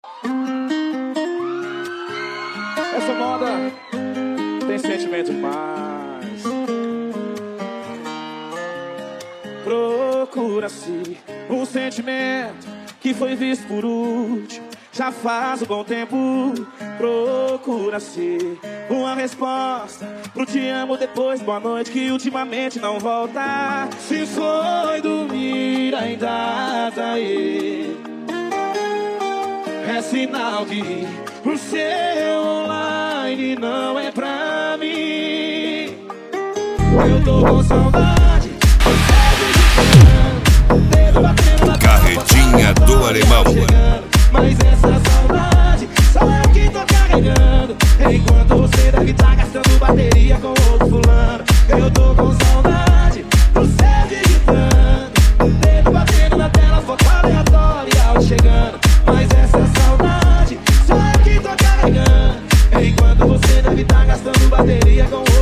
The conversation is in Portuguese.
Essa moda tem sentimento demais. Procura-se um sentimento que foi visto por último já faz um bom tempo. Procura-se uma resposta pro te amo depois boa noite que ultimamente não volta. Se foi dormir ainda tá aí, é sinal que o seu online não é pra mim. Eu tô com saudade, Carretinha do Alemão. mas essa saudade só eu que tô carregando, enquanto você deve tá gastando bateria com outro fulano. Eu tô com saudade do céu digitando, dedo batendo na tela, foto aleatória, áudio chegando. Mas essa saudade só eu que tô carregando, enquanto você deve tá gastando bateria com outro fulano.